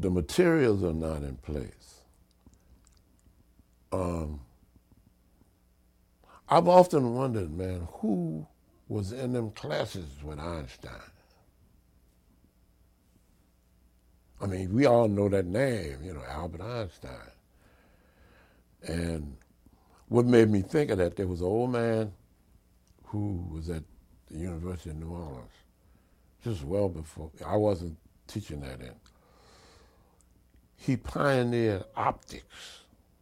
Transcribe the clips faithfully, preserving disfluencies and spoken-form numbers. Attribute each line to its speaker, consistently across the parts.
Speaker 1: the materials are not in place. Um, I've often wondered, man, who was in them classes with Einstein? I mean, we all know that name, you know, Albert Einstein. And what made me think of that, there was an old man who was at the University of New Orleans, just well before, I wasn't teaching that then. He pioneered optics.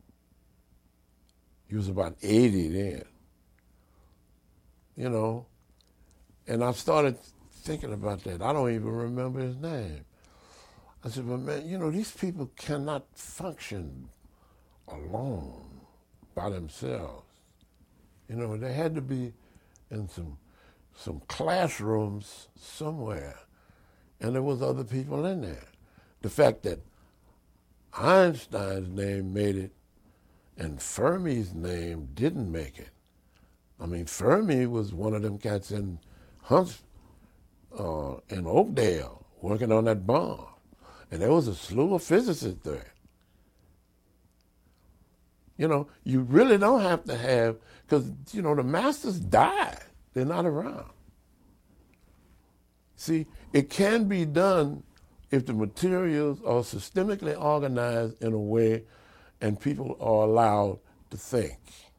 Speaker 1: He was about eighty then, you know, and I started thinking about that. I don't even remember his name. I said, but man, you know, these people cannot function alone by themselves. You know, they had to be in some some classrooms somewhere, and there was other people in there. The fact that Einstein's name made it and Fermi's name didn't make it. I mean, Fermi was one of them cats in Hunts, uh, in Oakdale, working on that bomb. And there was a slew of physicists there. You know, you really don't have to have, because, you know, the masters died. They're not around. See, it can be done if the materials are systemically organized in a way and people are allowed to think.